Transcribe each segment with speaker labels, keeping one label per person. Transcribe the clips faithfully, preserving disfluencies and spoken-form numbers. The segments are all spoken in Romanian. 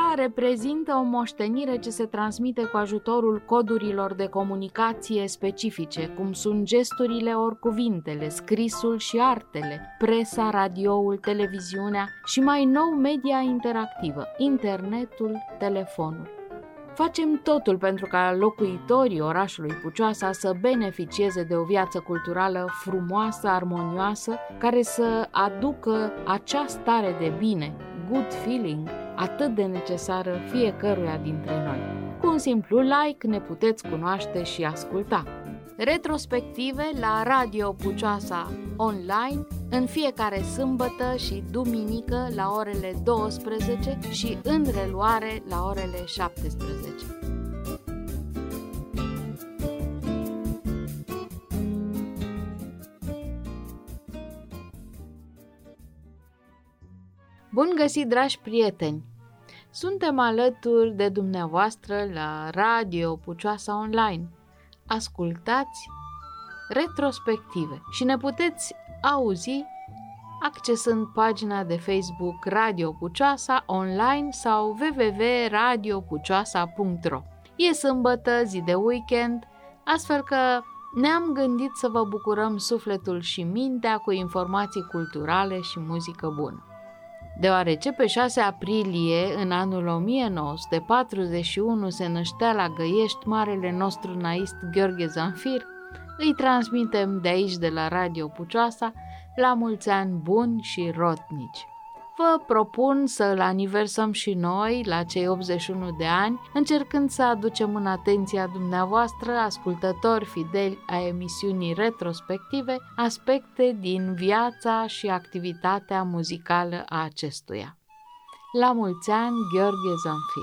Speaker 1: Cultura reprezintă o moștenire ce se transmite cu ajutorul codurilor de comunicație specifice, cum sunt gesturile ori cuvintele, scrisul și artele, presa, radioul, televiziunea și mai nou media interactivă, internetul, telefonul. Facem totul pentru ca locuitorii orașului Pucioasa să beneficieze de o viață culturală frumoasă, armonioasă, care să aducă acea stare de bine, good feeling, atât de necesară fiecăruia dintre noi. Cu un simplu like ne puteți cunoaște și asculta. Retrospective la Radio Pucioasa online în fiecare sâmbătă și duminică la orele douăsprezece și în reluare la orele șaptesprezece. Bun găsit, dragi prieteni! Suntem alături de dumneavoastră la Radio Pucioasa online. Ascultați retrospective și ne puteți auzi accesând pagina de Facebook Radio Pucioasa online sau w w w punct radio pucioasa punct r o. E sâmbătă, zi de weekend, astfel că ne-am gândit să vă bucurăm sufletul și mintea cu informații culturale și muzică bună. Deoarece pe șase aprilie, în anul o mie nouă sute patruzeci și unu, se năștea la Găiești marele nostru naist Gheorghe Zanfir, îi transmitem de aici, de la Radio Pucioasa, la mulți ani buni și rotnici. Vă propun să îl aniversăm și noi la cei optzeci și unu de ani, încercând să aducem în atenția dumneavoastră, ascultători fideli a emisiunii retrospective, aspecte din viața și activitatea muzicală a acestuia. La mulți ani, Gheorghe Zanfir!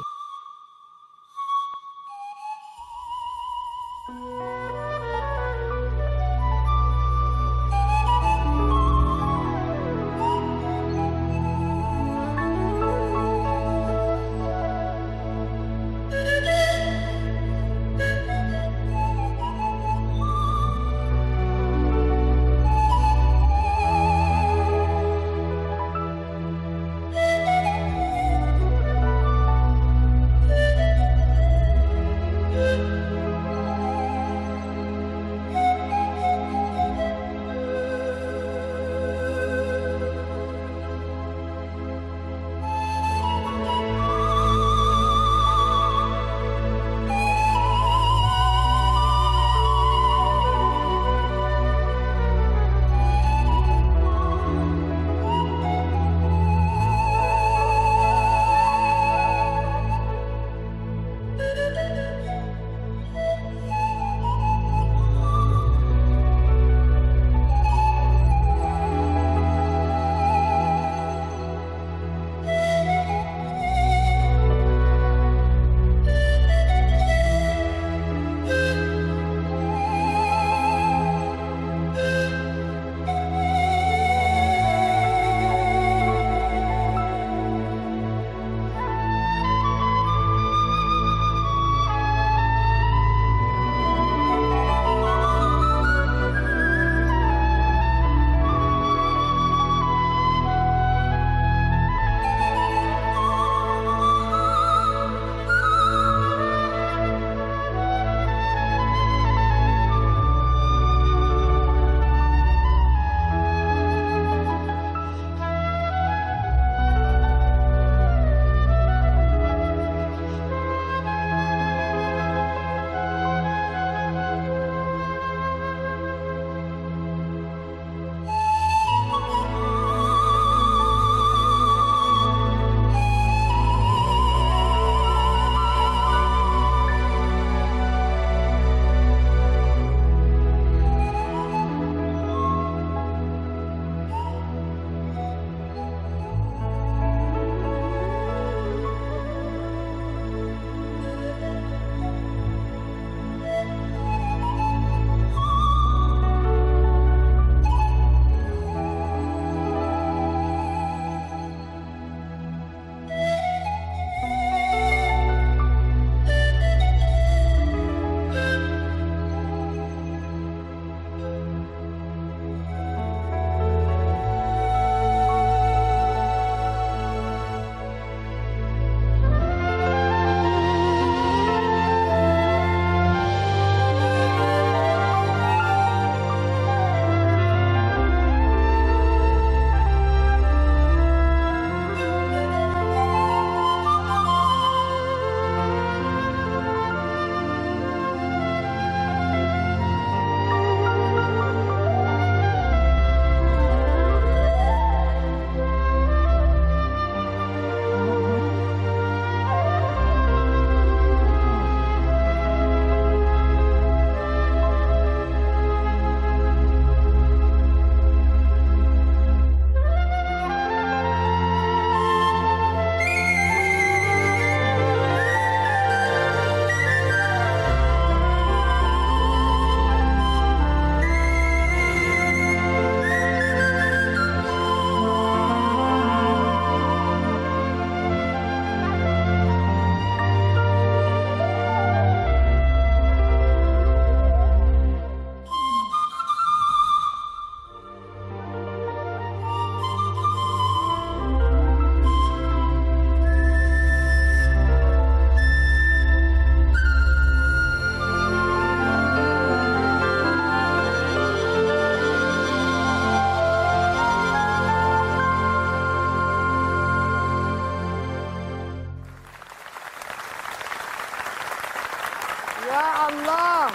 Speaker 2: Ya Allah!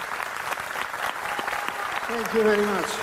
Speaker 2: Thank you very much.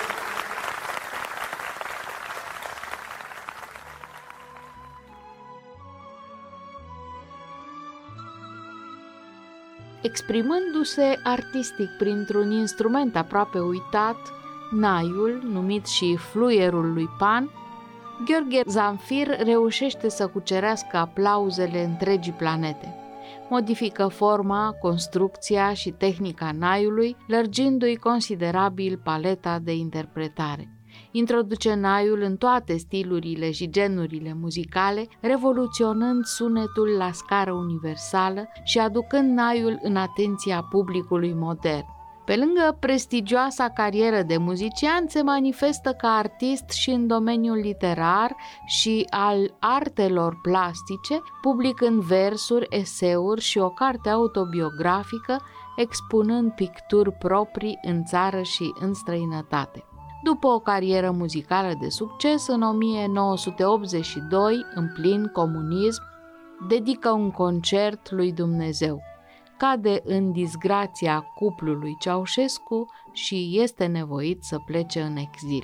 Speaker 1: Exprimându-se artistic printr-un instrument aproape uitat, naiul, numit și fluierul lui Pan, Gheorghe Zamfir reușește să cucerească aplauzele întregii planete. Modifică forma, construcția și tehnica naiului, lărgindu-i considerabil paleta de interpretare. Introduce naiul în toate stilurile și genurile muzicale, revoluționând sunetul la scară universală și aducând naiul în atenția publicului modern. Pe lângă prestigioasa carieră de muzician, se manifestă ca artist și în domeniul literar și al artelor plastice, publicând versuri, eseuri și o carte autobiografică, expunând picturi proprii în țară și în străinătate. După o carieră muzicală de succes, în o mie nouă sute optzeci și doi, în plin comunism, dedică un concert lui Dumnezeu. Cade în disgrația cuplului Ceaușescu și este nevoit să plece în exil.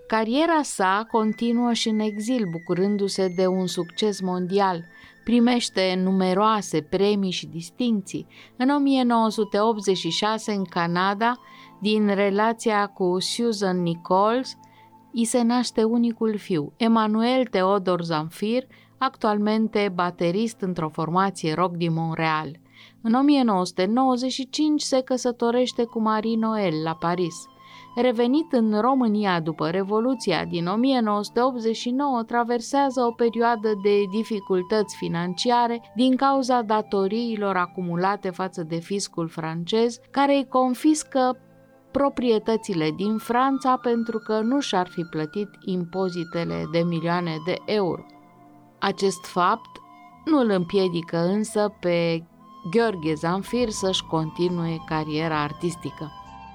Speaker 1: Cariera sa continuă și în exil, bucurându-se de un succes mondial. Primește numeroase premii și distincții. În o mie nouă sute optzeci și șase, în Canada, din relația cu Susan Nichols, îi se naște unicul fiu, Emanuel Theodor Zamfir, actualmente baterist într-o formație rock din Montreal. În o mie nouă sute nouăzeci și cinci se căsătorește cu Marie Noël la Paris. Revenit în România după Revoluția din o mie nouă sute optzeci și nouă, traversează o perioadă de dificultăți financiare din cauza datoriilor acumulate față de fiscul francez, care îi confiscă proprietățile din Franța pentru că nu și-ar fi plătit impozitele de milioane de euro. Acest fapt nu îl împiedică însă pe Gheorghe Zamfir să-și continue cariera artistică.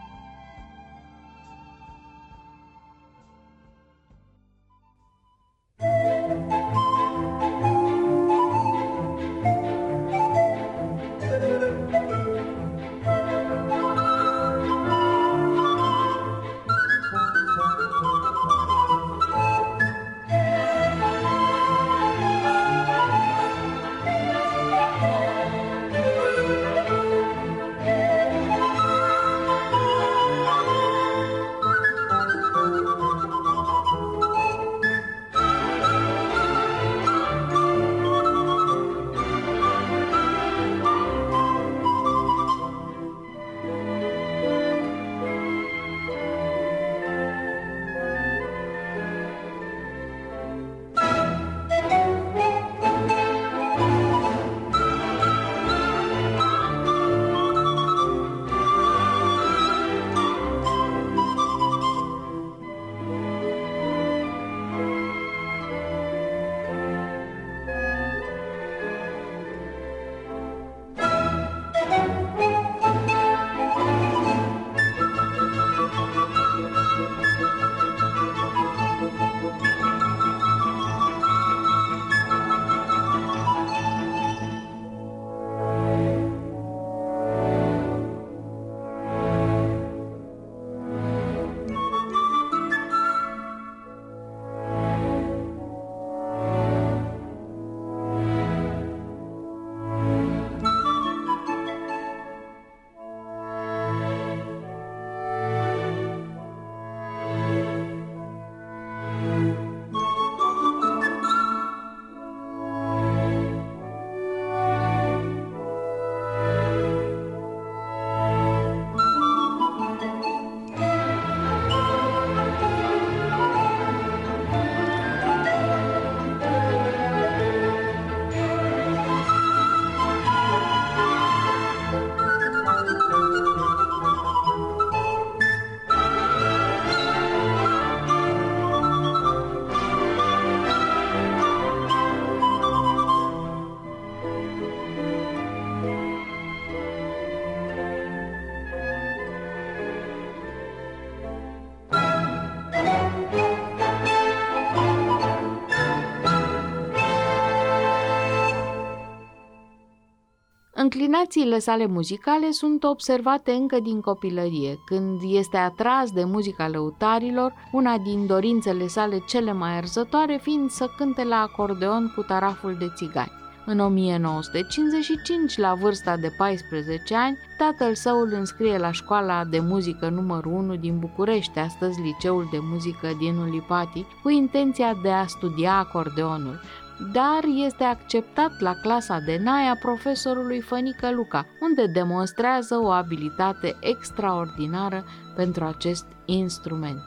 Speaker 1: Înclinațiile sale muzicale sunt observate încă din copilărie, când este atras de muzica lăutarilor, una din dorințele sale cele mai arzătoare fiind să cânte la acordeon cu taraful de țigani. În o mie nouă sute cincizeci și cinci, la vârsta de paisprezece ani, tatăl său îl înscrie la școala de muzică numărul unu din București, astăzi Liceul de Muzică din Ulipati, cu intenția de a studia acordeonul, dar este acceptat la clasa de naia a profesorului Fănică Luca, unde demonstrează o abilitate extraordinară pentru acest instrument.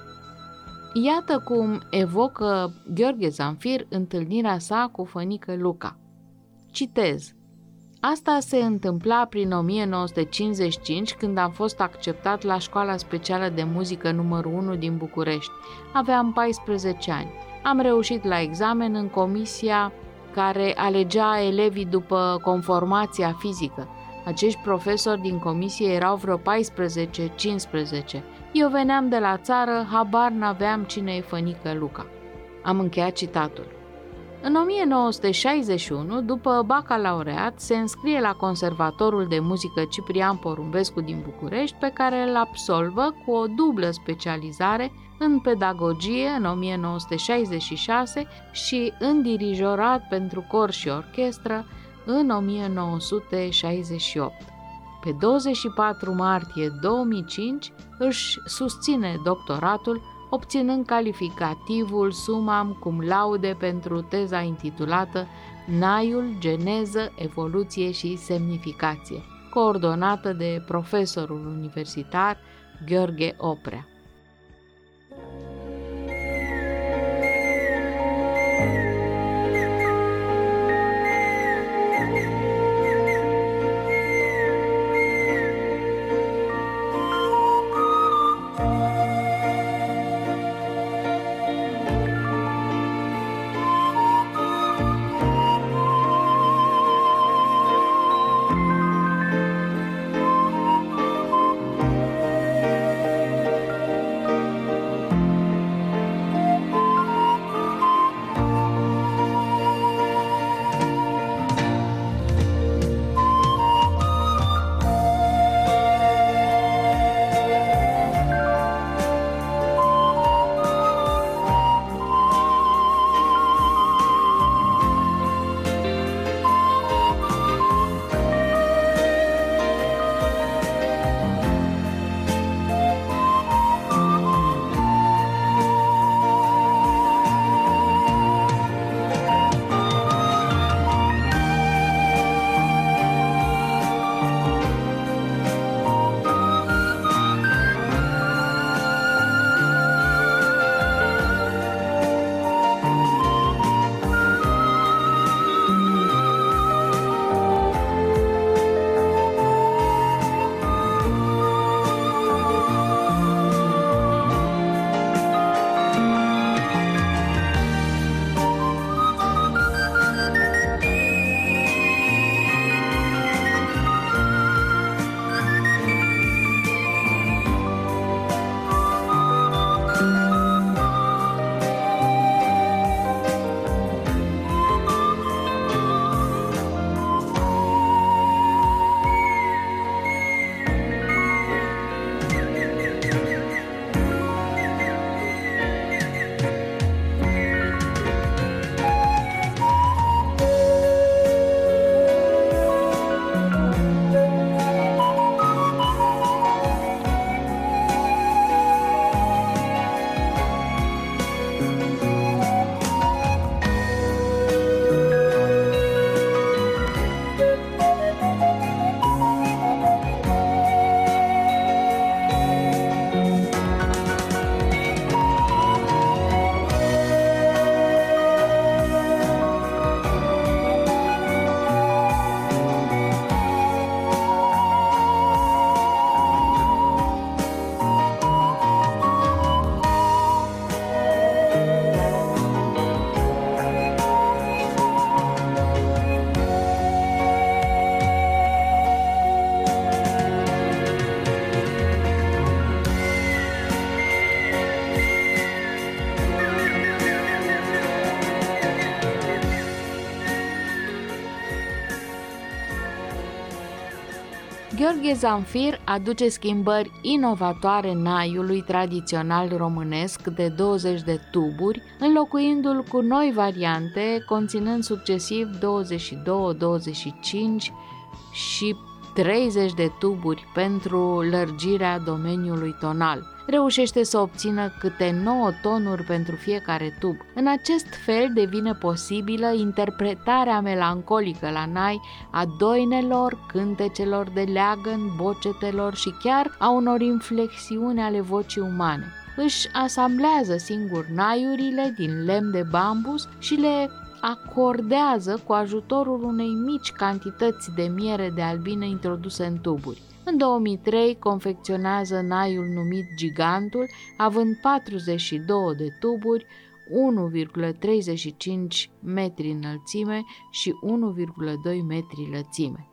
Speaker 1: Iată cum evocă Gheorghe Zamfir întâlnirea sa cu Fănică Luca. Citez: asta se întâmpla prin o mie nouă sute cincizeci și cinci, când am fost acceptat la Școala Specială de Muzică numărul unu din București. Aveam paisprezece ani. Am reușit la examen în comisia care alegea elevii după conformația fizică. Acești profesori din comisie erau vreo paisprezece cincisprezece. Eu veneam de la țară, habar n-aveam cine e Fănică Luca. Am încheiat citatul. În o mie nouă sute șaizeci și unu, după bacalaureat, se înscrie la Conservatorul de Muzică Ciprian Porumbescu din București, pe care îl absolvă cu o dublă specializare în pedagogie în o mie nouă sute șaizeci și șase și în dirijorat pentru cor și orchestră în o mie nouă sute șaizeci și opt. Pe douăzeci și patru martie două mii cinci își susține doctoratul, obținând calificativul summum cum laude pentru teza intitulată Naiul, geneză, evoluție și semnificație, coordonată de profesorul universitar Gheorghe Oprea. Gheorghe Zamfir aduce schimbări inovatoare naiului tradițional românesc de douăzeci de tuburi, înlocuindu-l cu noi variante, conținând succesiv douăzeci și doi, douăzeci și cinci și treizeci de tuburi pentru lărgirea domeniului tonal. Reușește să obțină câte nouă tonuri pentru fiecare tub. În acest fel devine posibilă interpretarea melancolică la nai a doinelor, cântecelor de leagăn, bocetelor și chiar a unor inflexiuni ale vocii umane. Își asamblează singur naiurile din lemn de bambus și le acordează cu ajutorul unei mici cantități de miere de albine introduse în tuburi. În două mii trei confecționează naiul numit Gigantul, având patruzeci și două de tuburi, unu virgulă treizeci și cinci metri înălțime și unu virgulă doi metri lățime.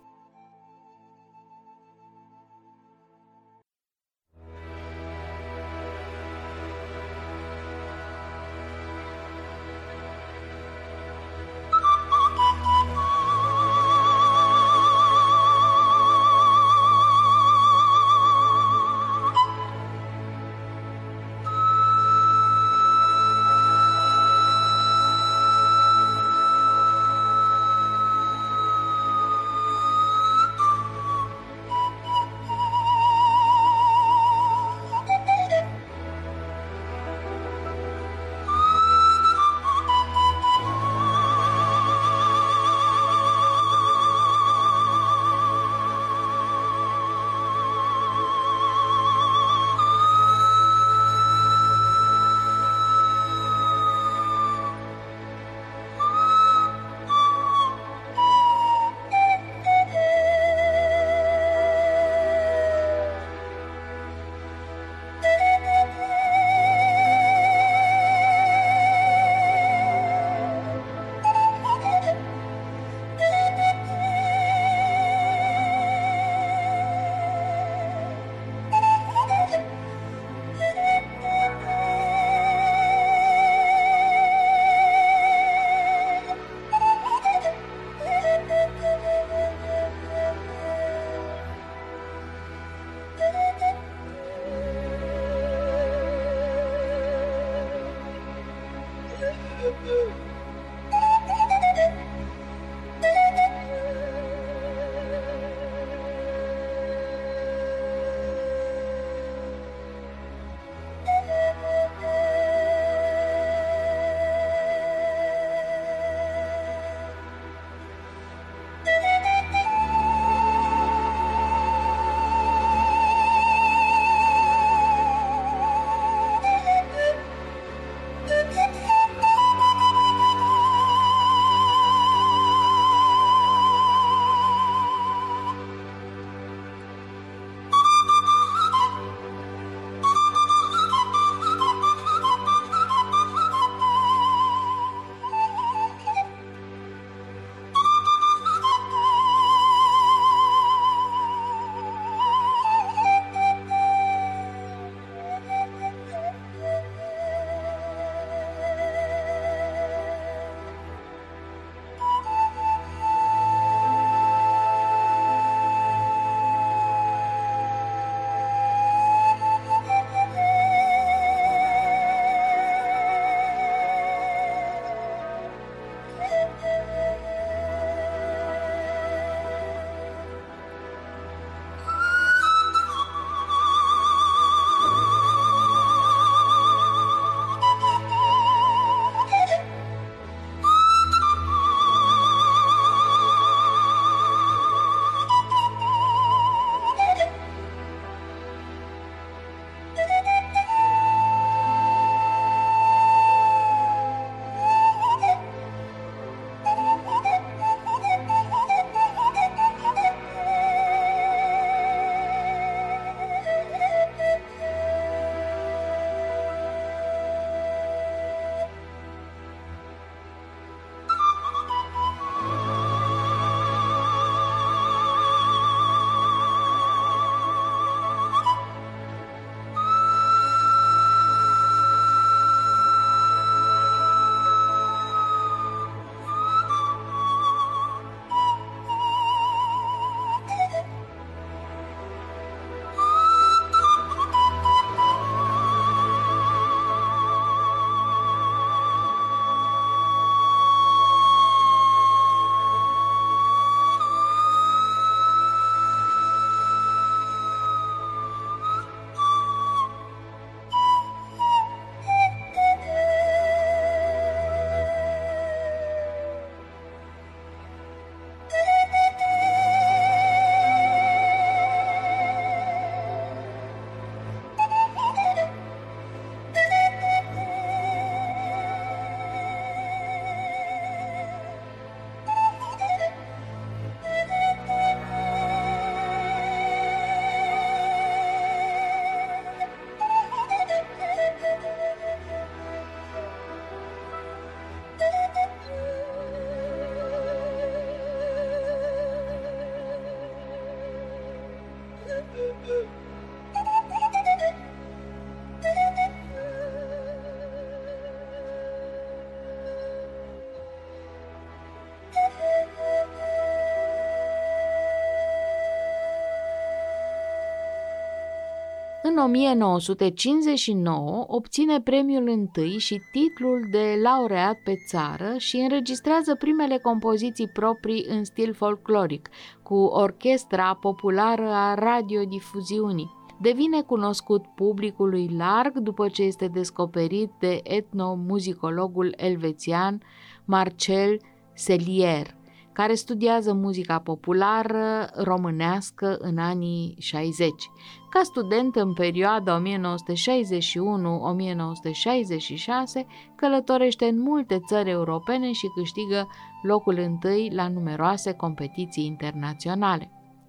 Speaker 1: În o mie nouă sute cincizeci și nouă obține premiul întâi și titlul de laureat pe țară și înregistrează primele compoziții proprii în stil folcloric, cu orchestra populară a radiodifuziunii. Devine cunoscut publicului larg după ce este descoperit de etnomuzicologul elvețian Marcel Sellier, care studiază muzica populară românească în anii șaizeci. Ca student în perioada o mie nouă sute șaizeci și unu - o mie nouă sute șaizeci și șase, călătorește în multe țări europene și câștigă locul întâi la numeroase competiții internaționale.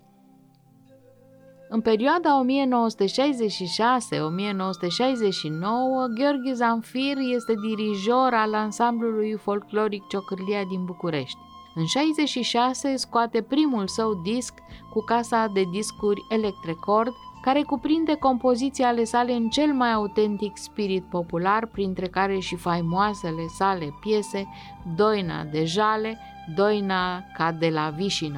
Speaker 1: În perioada o mie nouă sute șaizeci și șase - o mie nouă sute șaizeci și nouă, Gheorghe Zanfir este dirijor al ansamblului folcloric Ciocârlia din București. În șaizeci și șase scoate primul său disc cu casa de discuri Electrecord, care cuprinde compoziții ale sale în cel mai autentic spirit popular, printre care și faimoasele sale piese Doina de Jale, Doina ca de la Vișina.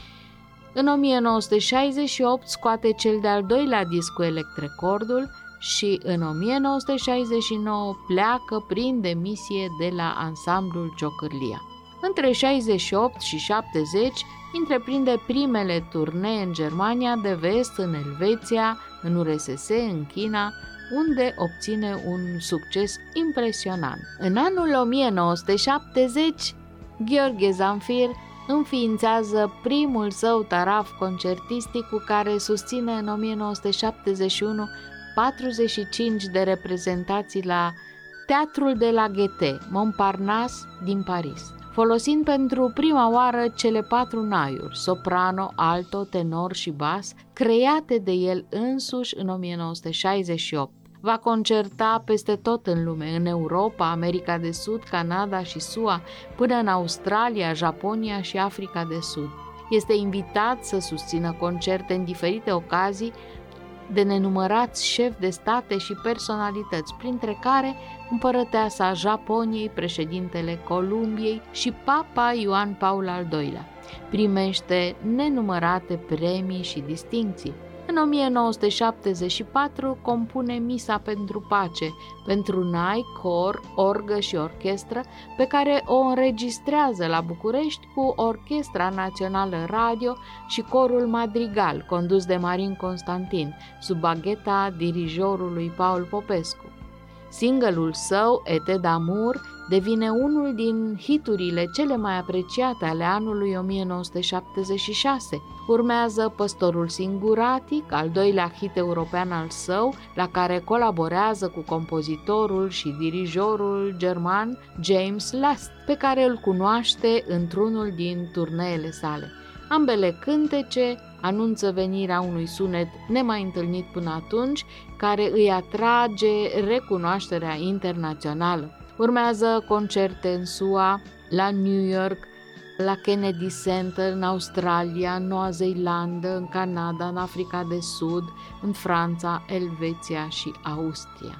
Speaker 1: În o mie nouă sute șaizeci și opt scoate cel de-al doilea disc cu Electrecordul și în o mie nouă sute șaizeci și nouă pleacă prin demisie de la ansamblul Ciocârlia. Între șaizeci și opt și șaptezeci întreprinde primele turnee în Germania de Vest, în Elveția, în U R S S, în China, unde obține un succes impresionant. În anul o mie nouă sute șaptezeci, Gheorghe Zanfir înființează primul său taraf concertistic cu care susține în o mie nouă sute șaptezeci și unu patruzeci și cinci de reprezentații la Teatrul de la Gaîté, Montparnasse din Paris, folosind pentru prima oară cele patru naiuri, soprano, alto, tenor și bas, create de el însuși în o mie nouă sute șaizeci și opt. Va concerta peste tot în lume, în Europa, America de Sud, Canada și S U A, până în Australia, Japonia și Africa de Sud. Este invitat să susțină concerte în diferite ocazii de nenumărați șefi de state și personalități, printre care împărăteasa Japoniei, președintele Columbiei și Papa Ioan Paul al doilea. Primește nenumărate premii și distincții. În o mie nouă sute șaptezeci și patru compune Misa pentru pace, pentru nai, cor, orgă și orchestră, pe care o înregistrează la București cu Orchestra Națională Radio și Corul Madrigal, condus de Marin Constantin, sub bagheta dirijorului Paul Popescu. Single-ul său, Ete d'amour, devine unul din hiturile cele mai apreciate ale anului o mie nouă sute șaptezeci și șase. Urmează Păstorul Singuratic, al doilea hit european al său, la care colaborează cu compozitorul și dirijorul german James Last, pe care îl cunoaște într-unul din turneele sale. Ambele cântece anunță venirea unui sunet nemai întâlnit până atunci, care îi atrage recunoașterea internațională. Urmează concerte în S U A, la New York, la Kennedy Center, în Australia, în Noua Zeelandă, în Canada, în Africa de Sud, în Franța, Elveția și Austria.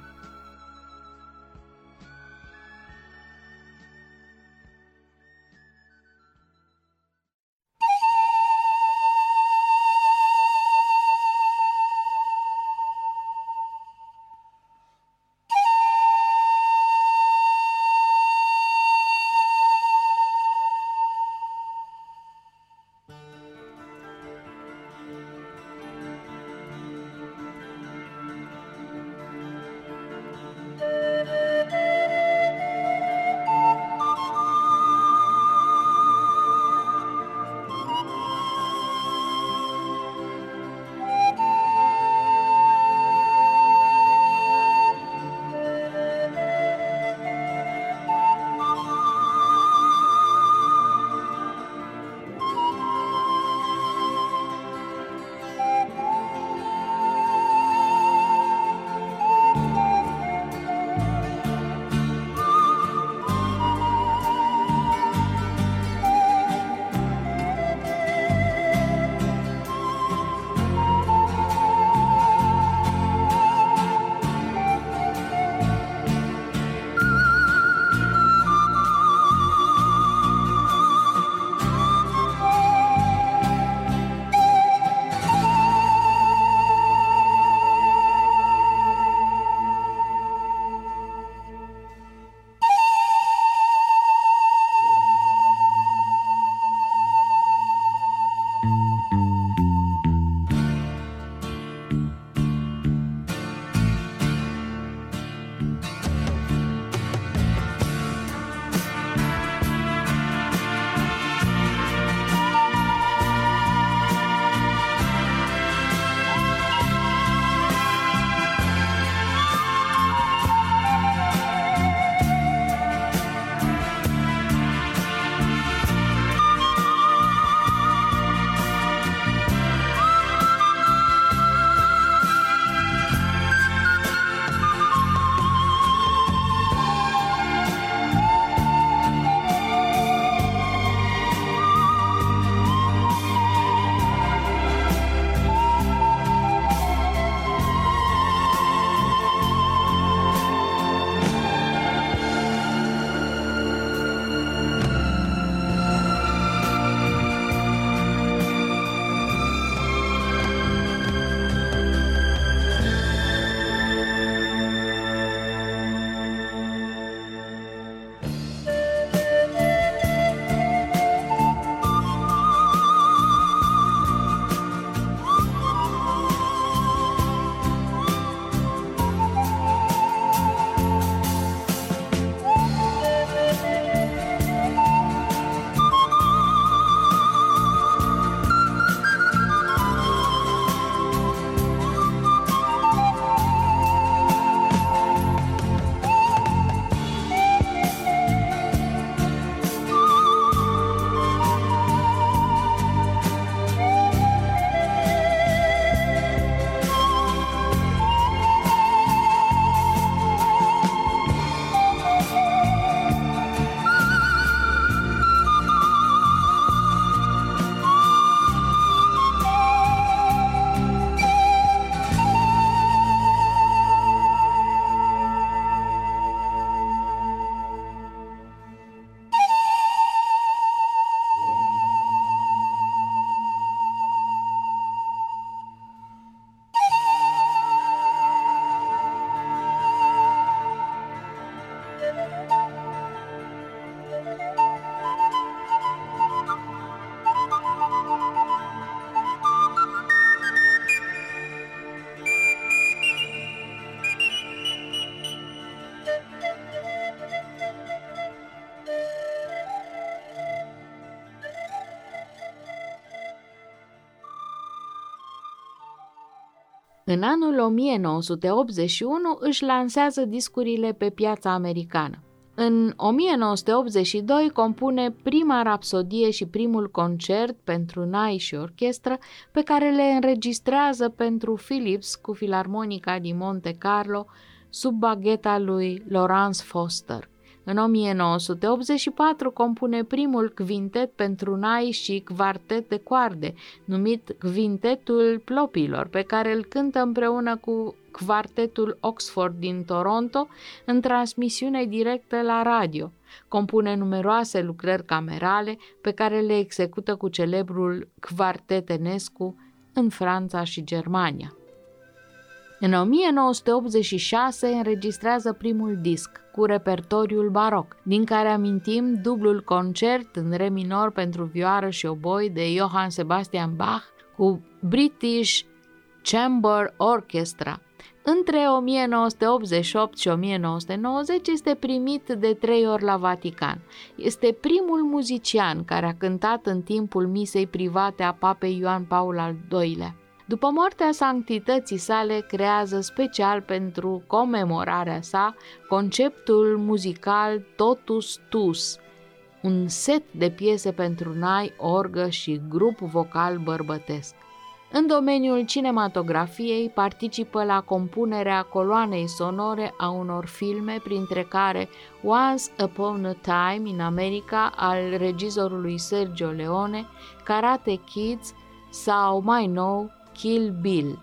Speaker 1: În anul o mie nouă sute optzeci și unu își lansează discurile pe piața americană. În o mie nouă sute optzeci și doi compune prima rapsodie și primul concert pentru nai și orchestră, pe care le înregistrează pentru Philips cu Filarmonica din Monte Carlo sub bagheta lui Lawrence Foster. În o mie nouă sute optzeci și patru compune primul quintet pentru nai și quartet de coarde, numit Quintetul Plopilor, pe care îl cântă împreună cu Quartetul Oxford din Toronto în transmisiune directă la radio. Compune numeroase lucrări camerale pe care le execută cu celebrul Quartet Enescu în Franța și Germania. În o mie nouă sute optzeci și șase înregistrează primul disc cu repertoriul baroc, din care amintim dublul concert în re minor pentru vioară și oboi de Johann Sebastian Bach cu British Chamber Orchestra. Între o mie nouă sute optzeci și opt și o mie nouă sute nouăzeci este primit de trei ori la Vatican. Este primul muzician care a cântat în timpul misei private a papei Ioan Paul al doilea. După moartea sanctității sale, creează special pentru comemorarea sa conceptul muzical Totus Tuus, un set de piese pentru nai, orgă și grup vocal bărbătesc. În domeniul cinematografiei participă la compunerea coloanei sonore a unor filme, printre care Once Upon a Time in America al regizorului Sergio Leone, Karate Kids sau, mai nou, Kill Bill.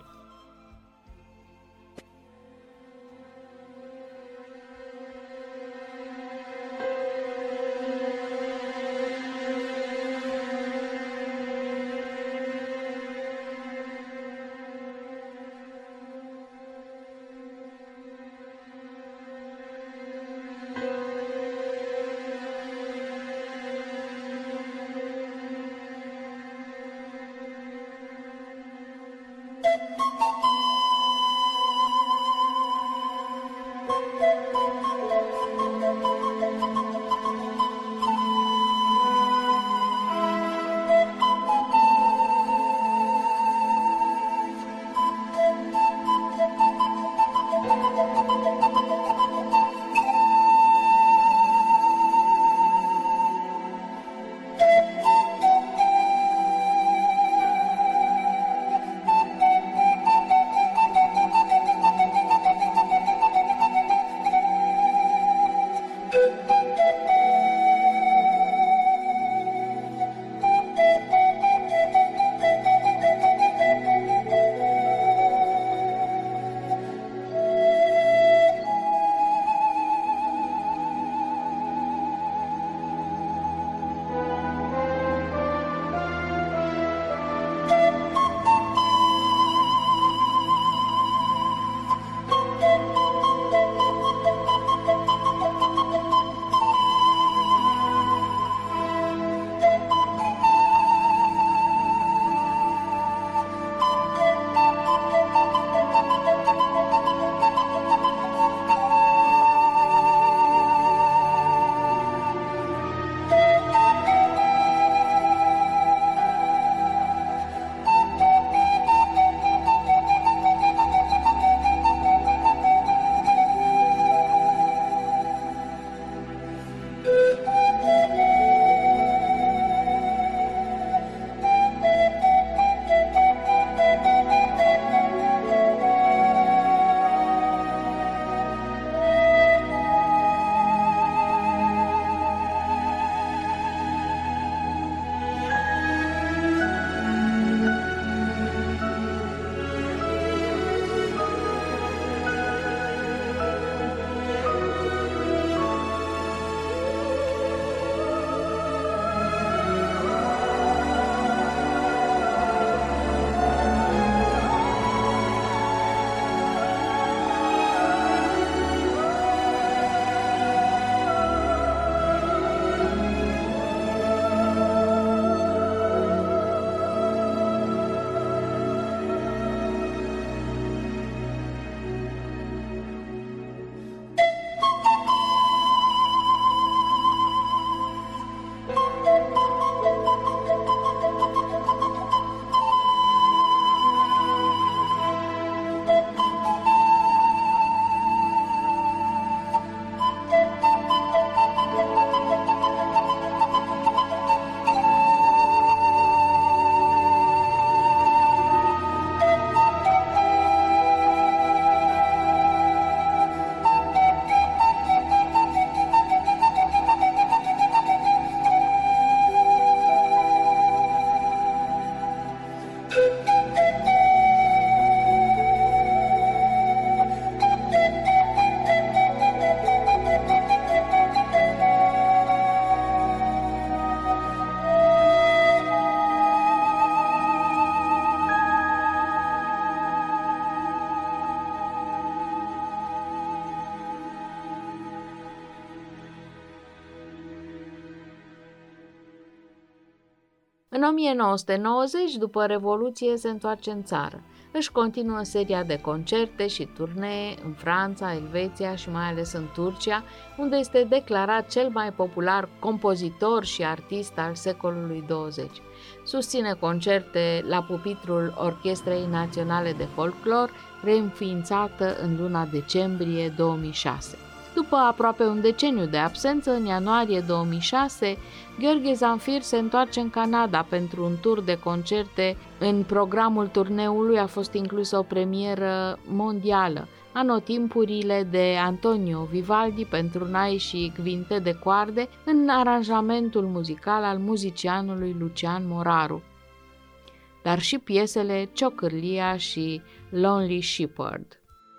Speaker 1: În o mie nouă sute nouăzeci, după Revoluție, se întoarce în țară. Își continuă seria de concerte și turnee în Franța, Elveția și mai ales în Turcia, unde este declarat cel mai popular compozitor și artist al secolului douăzeci. Susține concerte la pupitrul Orchestrei Naționale de Folclor, reînființată în luna decembrie două mii șase. După aproape un deceniu de absență, în ianuarie două mii șase, Gheorghe Zanfir se întoarce în Canada pentru un tur de concerte. În programul turneului a fost inclusă o premieră mondială, Anotimpurile de Antonio Vivaldi pentru nai și quinte de coarde, în aranjamentul muzical al muzicianului Lucian Moraru, dar și piesele Ciocârlia și Lonely Shepherd.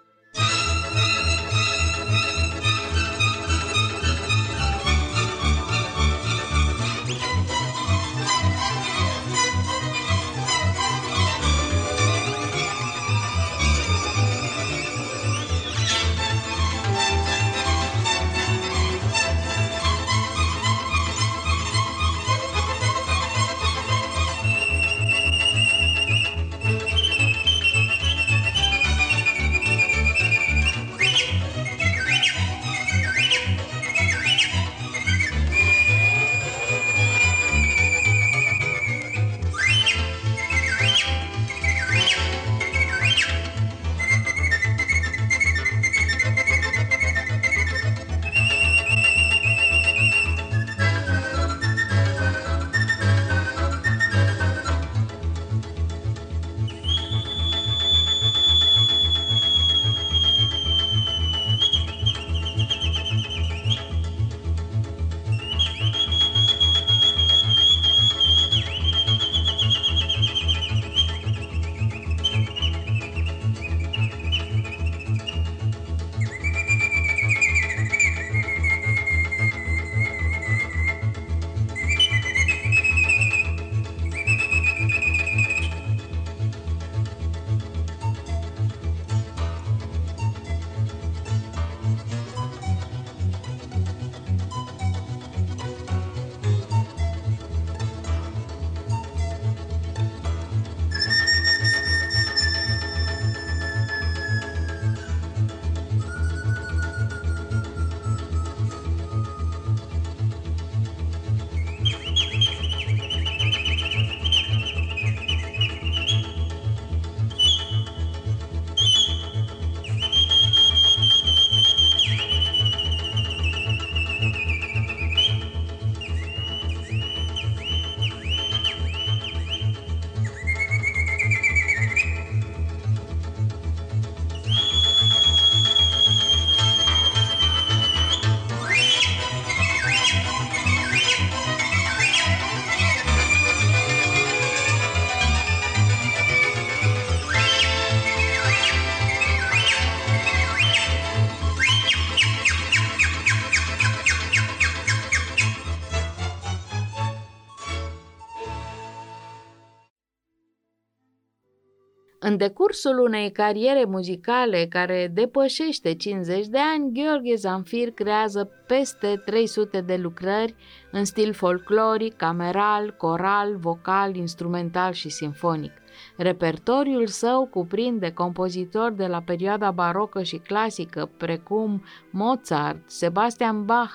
Speaker 1: În decursul unei cariere muzicale care depășește cincizeci de ani, Gheorghe Zanfir creează peste trei sute de lucrări în stil folcloric, cameral, coral, vocal, instrumental și simfonic. Repertoriul său cuprinde compozitori de la perioada barocă și clasică, precum Mozart, Sebastian Bach,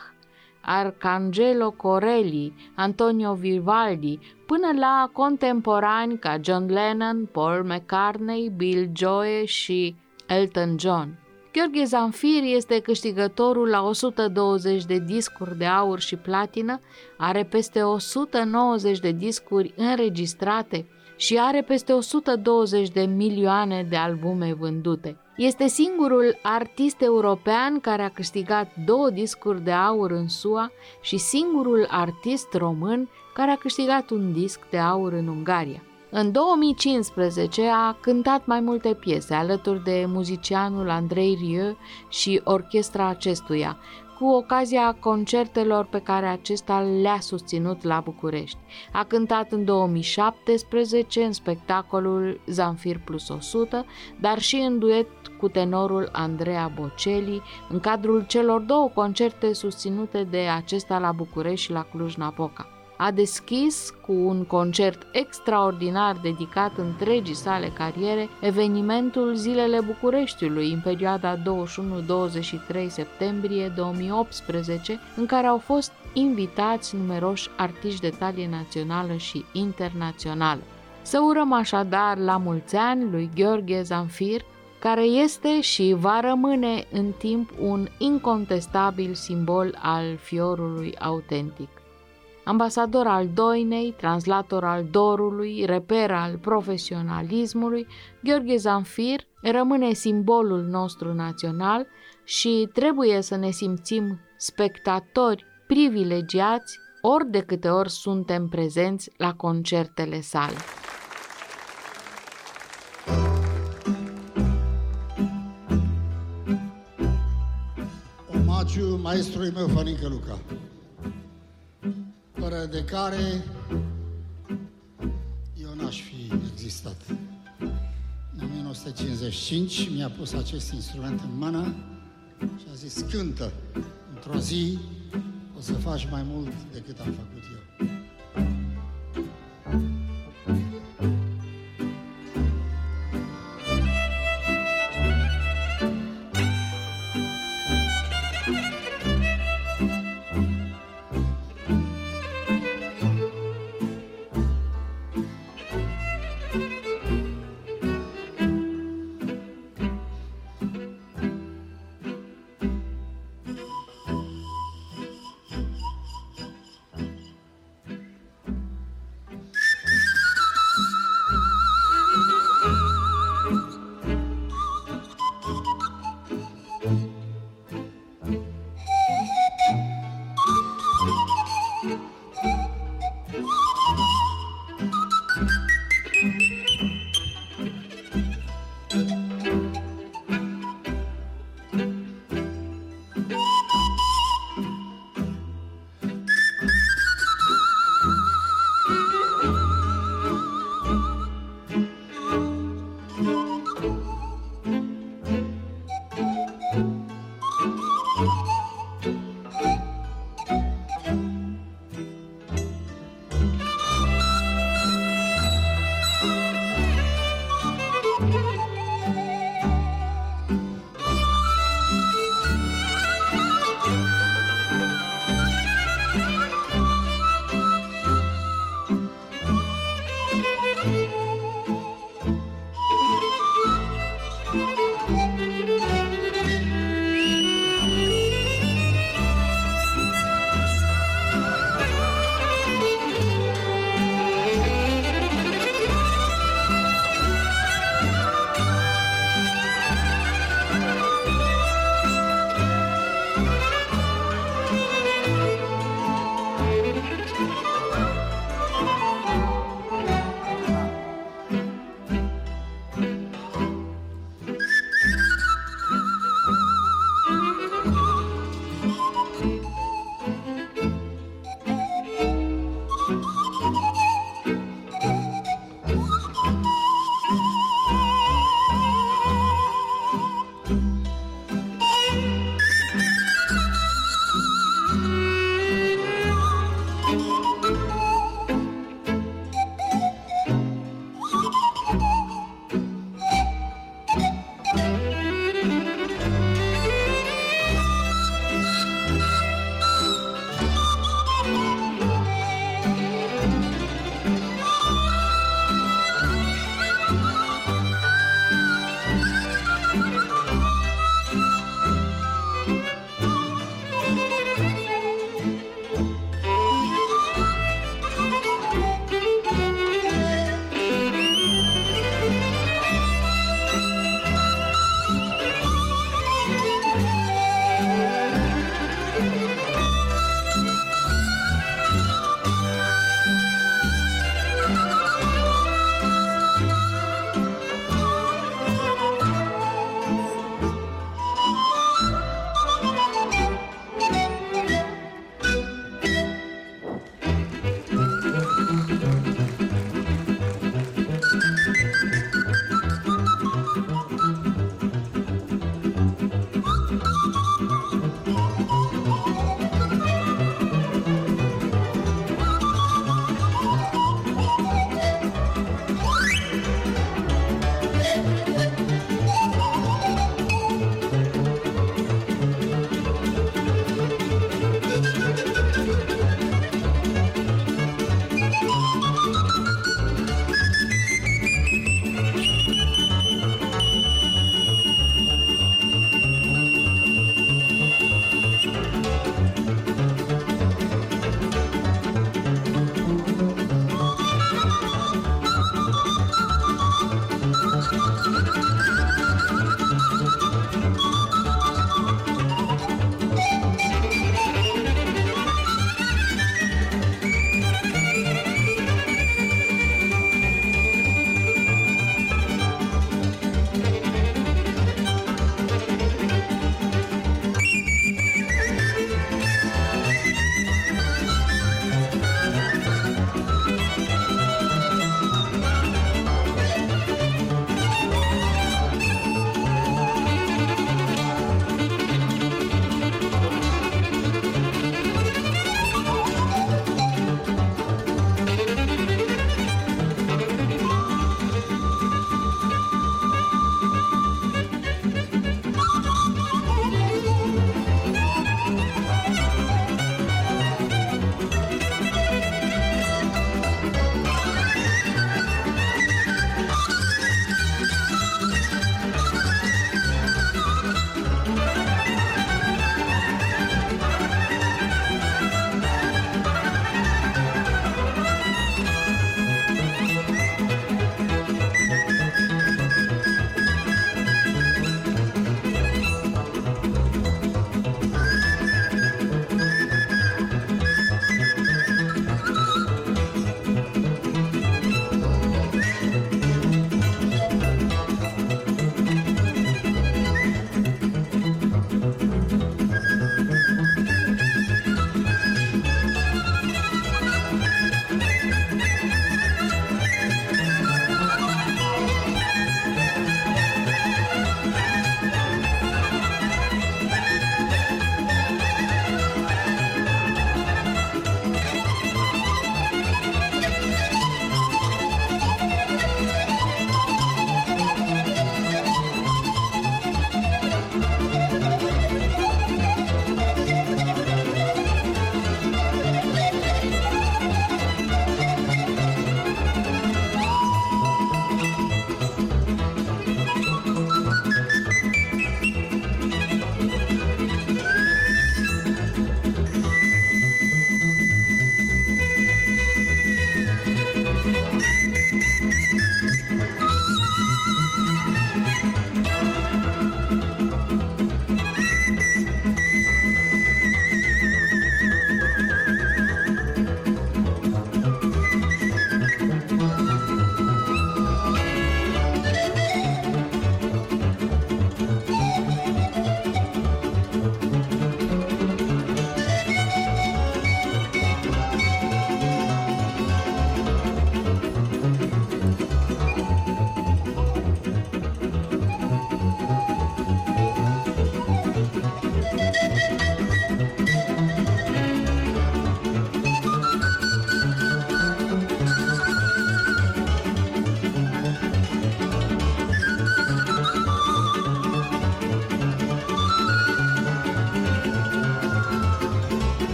Speaker 1: Arcangelo Corelli, Antonio Vivaldi, până la contemporani ca John Lennon, Paul McCartney, Bill Joy și Elton John. Gheorghe Zanfir este câștigătorul la o sută douăzeci de discuri de aur și platină, are peste o sută nouăzeci de discuri înregistrate și are peste o sută douăzeci de milioane de albume vândute. Este singurul artist european care a câștigat două discuri de aur în S U A și singurul artist român care a câștigat un disc de aur în Ungaria. În două mii cincisprezece a cântat mai multe piese alături de muzicianul Andrei Rieu și orchestra acestuia, cu ocazia concertelor pe care acesta le-a susținut la București. A cântat în două mii șaptesprezece în spectacolul Zanfir plus o sută, dar și în duet cu tenorul Andrea Bocelli, în cadrul celor două concerte susținute de acesta la București și la Cluj-Napoca. A deschis cu un concert extraordinar dedicat întregii sale cariere evenimentul Zilele Bucureștiului în perioada douăzeci și unu douăzeci și trei septembrie două mii optsprezece, în care au fost invitați numeroși artiști de talie națională și internațională. Să urăm așadar la mulți ani lui Gheorghe Zanfir, care este și va rămâne în timp un incontestabil simbol al fiorului autentic. Ambasador al doinei, translator al dorului, reper al profesionalismului, Gheorghe Zanfir rămâne simbolul nostru național și trebuie să ne simțim spectatori privilegiați ori de câte ori suntem prezenți la concertele sale.
Speaker 3: Omagiu maestrului meu, Fănică Luca, fără de care eu n-aș fi existat. În o mie nouă sute cincizeci și cinci mi-a pus acest instrument în mână și a zis: cântă, într-o zi o să faci mai mult decât am făcut eu.